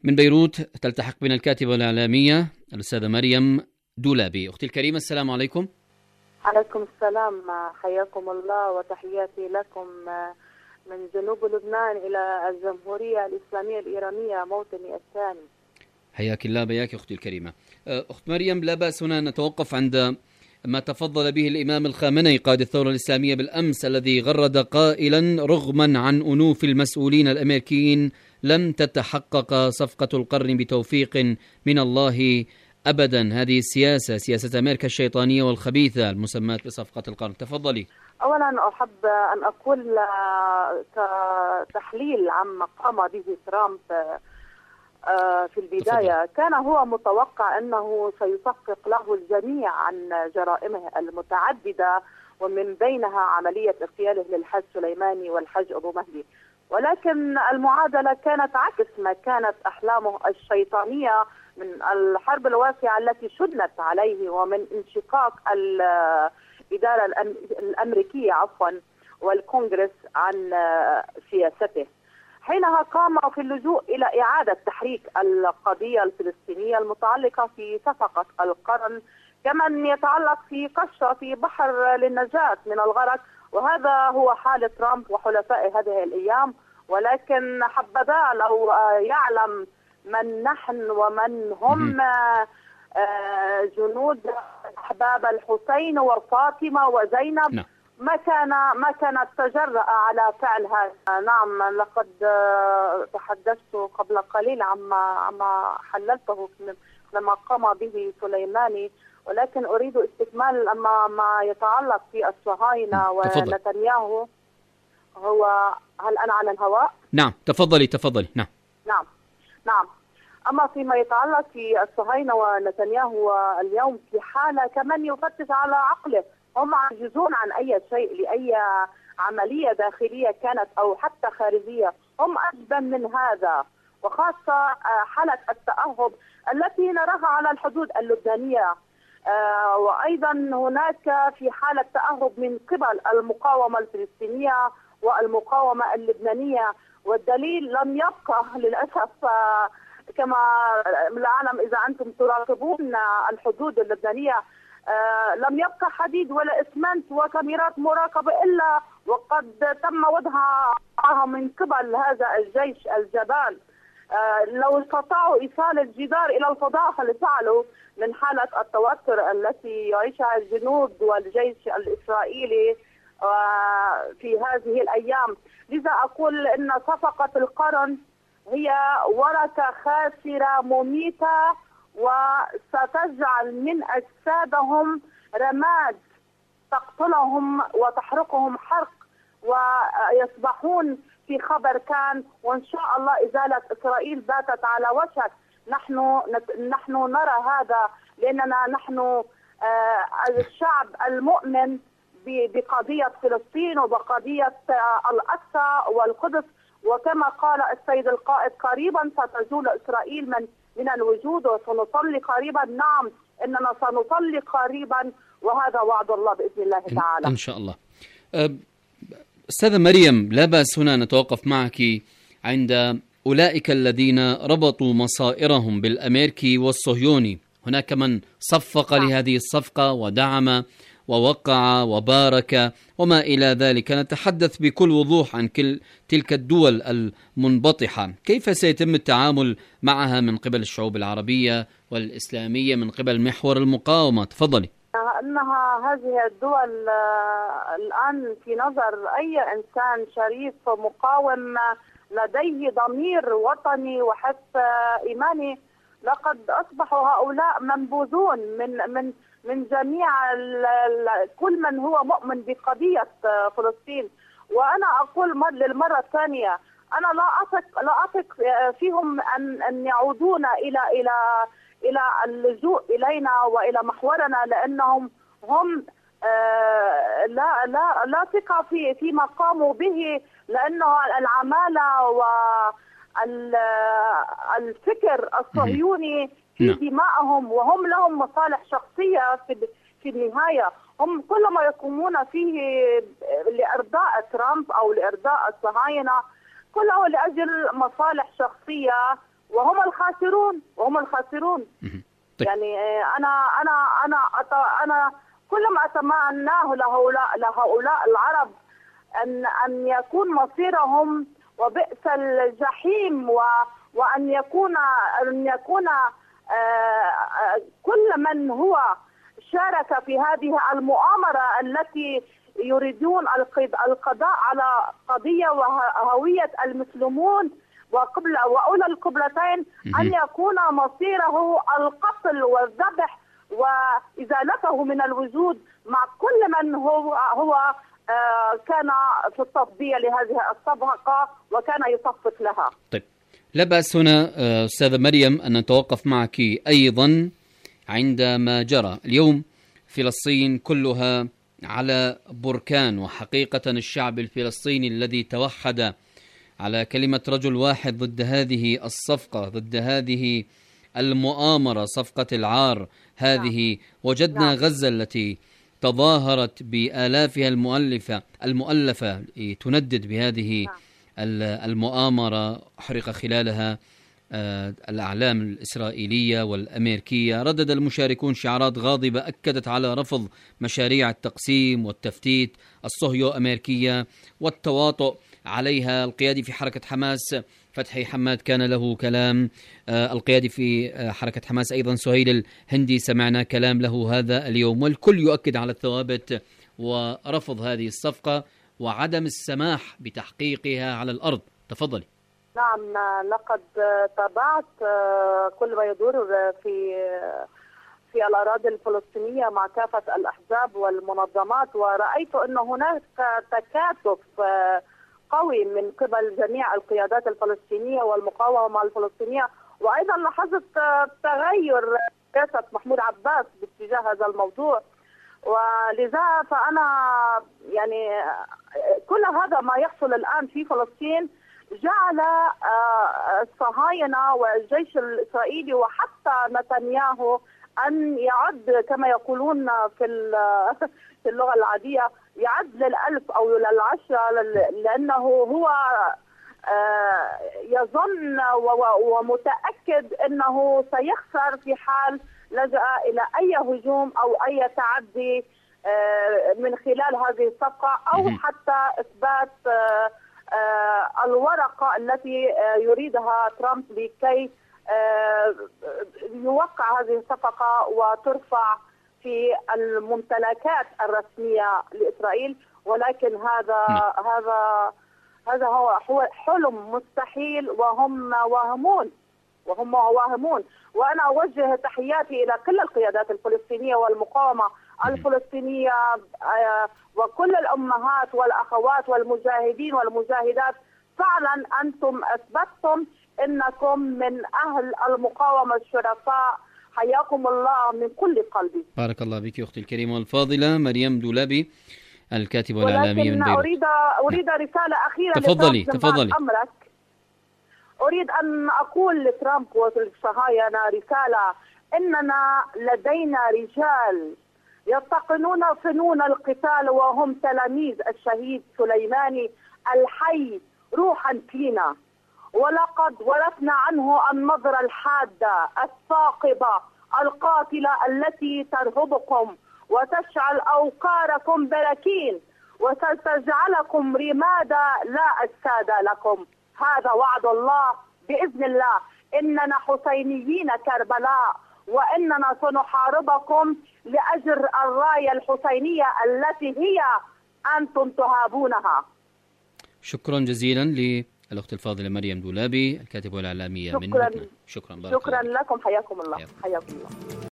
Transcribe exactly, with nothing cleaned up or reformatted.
من بيروت تلتحق بنا الكاتبة الإعلامية الأستاذة مريم دولابي. أختي الكريمة السلام عليكم. عليكم السلام، حياكم الله وتحياتي لكم من جنوب لبنان إلى الجمهورية الإسلامية الإيرانية موطني الثاني. حياك الله بياك أختي الكريمة. أخت مريم، لا بأس هنا نتوقف عند ما تفضل به الإمام الخامنئي قائد الثورة الإسلامية بالأمس، الذي غرد قائلا: رغما عن أنوف المسؤولين الأمريكيين لن تتحقق صفقة القرن بتوفيق من الله أبدا. هذه السياسة سياسة أمريكا الشيطانية والخبيثة المسماة بصفقة القرن. تفضلي. أولا أحب أن أقول كتحليل عما قام به ترامب في البداية، كان هو متوقع أنه سيصفق له الجميع عن جرائمه المتعددة، ومن بينها عملية اغتياله للحاج سليماني والحاج أبو مهدي، ولكن المعادلة كانت عكس ما كانت أحلامه الشيطانية من الحرب الواسعة التي شنت عليه، ومن انشقاق الإدارة الأمريكية عفوا والكونغرس عن سياسته. حينها قام في اللجوء إلى إعادة تحريك القضية الفلسطينية المتعلقة في صفقة القرن، كمن يتعلق في قشة في بحر للنجاة من الغرق، وهذا هو حال ترامب وحلفائه هذه الأيام. ولكن حبذا لو يعلم من نحن ومن هم جنود أحباب الحسين وفاطمة وزينب، ما كان ما كانت تجرأ على فعل هذا. نعم، لقد تحدثت قبل قليل عما عما حللته لما قام به سليماني، ولكن أريد استكمال ما ما يتعلق في الصهاينة ونتنياهو. هو هل أنا على الهواء؟ نعم تفضلي تفضلي. نعم نعم نعم أما فيما يتعلق في الصهاينة ونتنياهو اليوم في حالة كمن يفتش على عقله، هم عاجزون عن أي شيء لأي عملية داخلية كانت أو حتى خارجية، هم أجبن من هذا، وخاصة حالة التأهب التي نراها على الحدود اللبنانية، وأيضا هناك في حالة تأهب من قبل المقاومة الفلسطينية والمقاومة اللبنانية، والدليل لم يبقى للأسف كما لا أعلم إذا أنتم تراقبون الحدود اللبنانية، آه لم يبقى حديد ولا إسمنت وكاميرات مراقبة إلا وقد تم وضعها من قبل هذا الجيش الجبان. آه لو استطاعوا إيصال الجدار إلى الفضاء لفعلوا من حالة التوتر التي يعيشها الجنود والجيش الإسرائيلي آه في هذه الأيام. لذا أقول إن صفقة القرن هي ورقة خاسرة مميتة، وستجعل من أجسادهم رماد تقتلهم وتحرقهم حرق، ويصبحون في خبر كان، وإن شاء الله إزالة إسرائيل باتت على وشك. نحن نحن نرى هذا لأننا نحن الشعب المؤمن بقضية فلسطين وبقضية الأقصى والقدس، وكما قال السيد القائد قريبا ستزول إسرائيل من من الوجود وسنصلي قريبا. نعم إننا سنصلي قريبا، وهذا وعد الله بإذن الله تعالى إن شاء الله. أستاذة مريم، لا بأس هنا نتوقف معك عند أولئك الذين ربطوا مصائرهم بالأمريكي والصهيوني. هناك من صفق نعم. لهذه الصفقة ودعم ووقع وبارك وما إلى ذلك. نتحدث بكل وضوح عن كل تلك الدول المنبطحة، كيف سيتم التعامل معها من قبل الشعوب العربية والإسلامية من قبل محور المقاومة؟ تفضلي. أنها هذه الدول الآن في نظر أي إنسان شريف مقاوم لديه ضمير وطني وحس إيماني، لقد أصبحوا هؤلاء منبوذون من من من جميع كل من هو مؤمن بقضية فلسطين. وأنا أقول للمرة الثانية، أنا لا أثق لا أثق فيهم أن أن يعودون إلى إلى إلى اللجوء إلينا وإلى محورنا، لأنهم هم آه لا لا لا ثقة في فيما قاموا به، لأنه العمالة والفكر الصهيوني في دمائهم، وهم لهم مصالح شخصية في في النهاية. هم كل ما يقومون فيه لإرضاء ترامب أو لإرضاء الصهاينة كله لأجل مصالح شخصية وهم الخاسرون وهم الخاسرون. يعني أنا أنا أنا أنا كل ما أتمناه لهؤلاء لهؤلاء العرب أن أن يكون مصيرهم وبئس الجحيم، و وأن يكون أن يكون كل من هو شارك في هذه المؤامرة التي يريدون القضاء على قضية وهوية المسلمون وقبل وأولى القبلتين أن يكون مصيره القتل والذبح وإزالته من الوجود مع كل من هو هو كان في التصدية لهذه الصفقة وكان يصفق لها. طيب، لا بأس هنا أستاذة مريم أن نتوقف معك أيضا عندما جرى اليوم فلسطين كلها على بركان، وحقيقة الشعب الفلسطيني الذي توحد على كلمة رجل واحد ضد هذه الصفقة، ضد هذه المؤامرة، صفقة العار هذه. وجدنا غزة التي تظاهرت بآلافها المؤلفة المؤلفة تندد بهذه المؤامرة، حرق خلالها الأعلام الإسرائيلية والأمريكية. ردد المشاركون شعارات غاضبة أكدت على رفض مشاريع التقسيم والتفتيت الصهيو أمريكية والتواطؤ عليها. القيادي في حركة حماس فتحي حماد كان له كلام، القيادي في حركة حماس أيضا سهيل الهندي سمعنا كلام له هذا اليوم، والكل يؤكد على الثوابت ورفض هذه الصفقة وعدم السماح بتحقيقها على الأرض. تفضلي. نعم، لقد تابعت كل ما يدور في في الأراضي الفلسطينية مع كافة الأحزاب والمنظمات، ورأيت أن هناك تكاتف قوي من قبل جميع القيادات الفلسطينية والمقاومة الفلسطينية. وأيضا لاحظت تغير سياسة محمود عباس باتجاه هذا الموضوع، ولذا فأنا يعني كل هذا ما يحصل الآن في فلسطين جعل الصهاينة والجيش الإسرائيلي وحتى نتنياهو أن يعد كما يقولون في في اللغة العادية يعد للألف أو للعشرة، لأنه هو يظن ومتأكد أنه سيخسر في حال لجأ إلى أي هجوم أو أي تعدي من خلال هذه الصفقة، أو حتى إثبات الورقة التي يريدها ترامب لكي يوقع هذه الصفقة وترفع في الممتلكات الرسمية لإسرائيل. ولكن هذا هذا هذا هو حلم مستحيل، وهم واهمون وهم واهمون. وأنا أوجه تحياتي إلى كل القيادات الفلسطينية والمقاومة الفلسطينية وكل الأمهات والأخوات والمجاهدين والمجاهدات. فعلا أنتم أثبتتم أنكم من أهل المقاومة الشرفاء، حياكم الله من كل قلبي. بارك الله بك أختي الكريمة والفاضلة مريم دولابي، الكاتبة والإعلامية من بيروت. أريد أريد رسالة أخيرة. تفضلي تفضلي. أمرك. أريد أن أقول لترامب والصهاينة رسالة: إننا لدينا رجال يتقنون فنون القتال وهم تلاميذ الشهيد سليماني الحي روحا فينا، ولقد ورثنا عنه النظرة الحادة الثاقبة القاتلة التي ترهبكم وتشعل أوقاركم براكين وستجعلكم رمادا لا أجساد لكم. هذا وعد الله بإذن الله. إننا حسينيين كربلاء، وإننا سنحاربكم لأجل الراية الحسينية التي هي أنتم تهابونها. شكرا جزيلا للأخت الفاضلة مريم دولابي، الكاتبة والإعلامية من بيروت. شكرا. شكرا لكم، حياكم الله. حياكم الله.